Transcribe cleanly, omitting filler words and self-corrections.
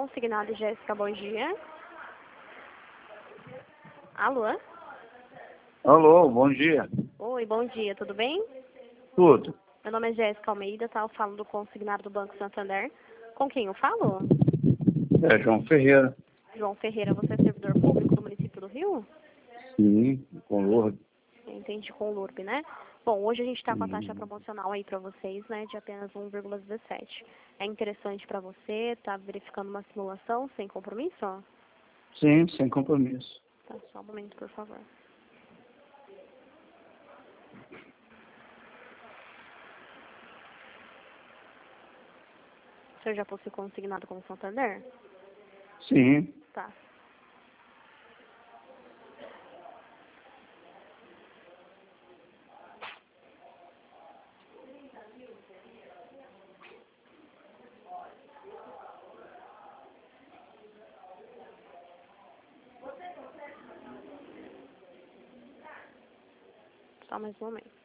Consignado Jéssica, bom dia. Alô? Alô, bom dia. Oi, bom dia, tudo bem? Tudo. Meu nome é Jéssica Almeida, tá? Eu falo do consignado do Banco Santander. Com quem eu falo? É João Ferreira. João Ferreira, você é servidor público do município do Rio? Sim, com Lourdes. Entendi, com o LURB, né? Bom, hoje a gente está com a taxa Sim, promocional aí para vocês, né, de apenas 1,17. É interessante para você, tá verificando uma simulação sem compromisso? sim, sem compromisso. Tá, só um momento, por favor. O senhor já possui consignado como Santander? Sim. Tá. Só mais um momento.